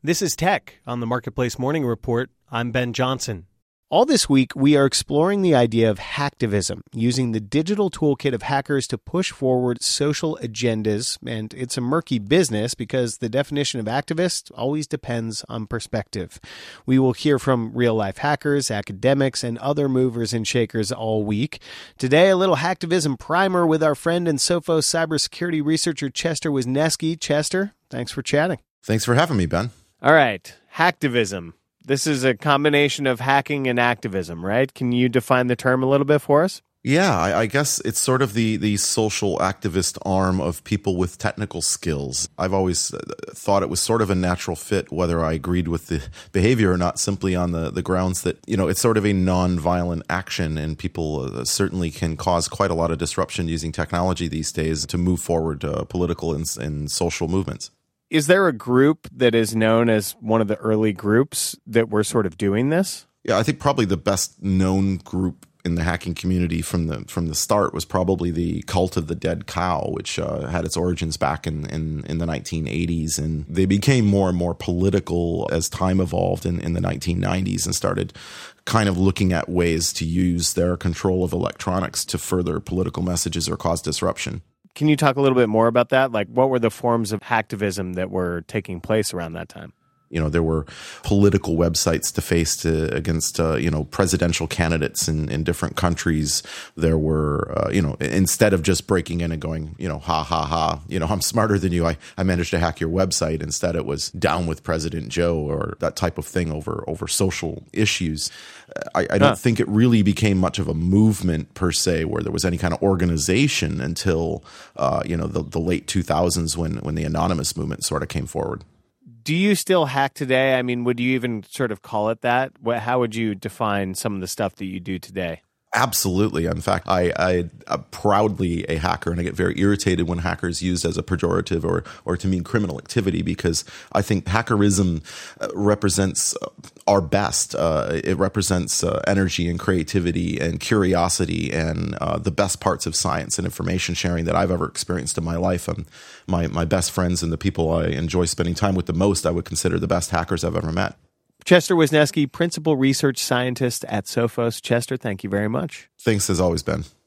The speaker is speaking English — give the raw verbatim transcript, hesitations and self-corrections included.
This is Tech on the Marketplace Morning Report. I'm Ben Johnson. All this week, we are exploring the idea of hacktivism, using the digital toolkit of hackers to push forward social agendas. And it's a murky business because the definition of activist always depends on perspective. We will hear from real-life hackers, academics, and other movers and shakers all week. Today, a little hacktivism primer with our friend and Sophos cybersecurity researcher Chester Wisniewski. Chester, thanks for chatting. Thanks for having me, Ben. All right, hacktivism. This is a combination of hacking and activism, right? Can you define the term a little bit for us? Yeah, I, I guess it's sort of the, the social activist arm of people with technical skills. I've always thought it was sort of a natural fit, whether I agreed with the behavior or not, simply on the, the grounds that, you know, it's sort of a non-violent action, and people uh, certainly can cause quite a lot of disruption using technology these days to move forward uh, political and, and social movements. Is there a group that is known as one of the early groups that were sort of doing this? Yeah, I think probably the best known group in the hacking community from the from the start was probably the Cult of the Dead Cow, which uh, had its origins back in, in, in the nineteen eighties. And they became more and more political as time evolved in, in the nineteen nineties and started kind of looking at ways to use their control of electronics to further political messages or cause disruption. Can you talk a little bit more about that? Like, what were the forms of hacktivism that were taking place around that time? You know, there were political websites to face to, against, uh, you know, presidential candidates in, in different countries. There were, uh, you know, instead of just breaking in and going, you know, ha, ha, ha, you know, I'm smarter than you. I, I managed to hack your website. Instead, it was down with President Joe or that type of thing over, over social issues. I, I don't huh. think it really became much of a movement per se, where there was any kind of organization until, uh, you know, the, the late two thousands when, when the anonymous movement sort of came forward. Do you still hack today? I mean, would you even sort of call it that? What, how would you define some of the stuff that you do today? Absolutely. In fact, I, I, I'm proudly a hacker, and I get very irritated when hackers used as a pejorative or, or to mean criminal activity, because I think hackerism represents our best. Uh, it represents uh, energy and creativity and curiosity and uh, the best parts of science and information sharing that I've ever experienced in my life. Um, my, my best friends and the people I enjoy spending time with the most, I would consider the best hackers I've ever met. Chester Wisniewski, Principal Research Scientist at Sophos. Chester, thank you very much. Thanks as always, Ben.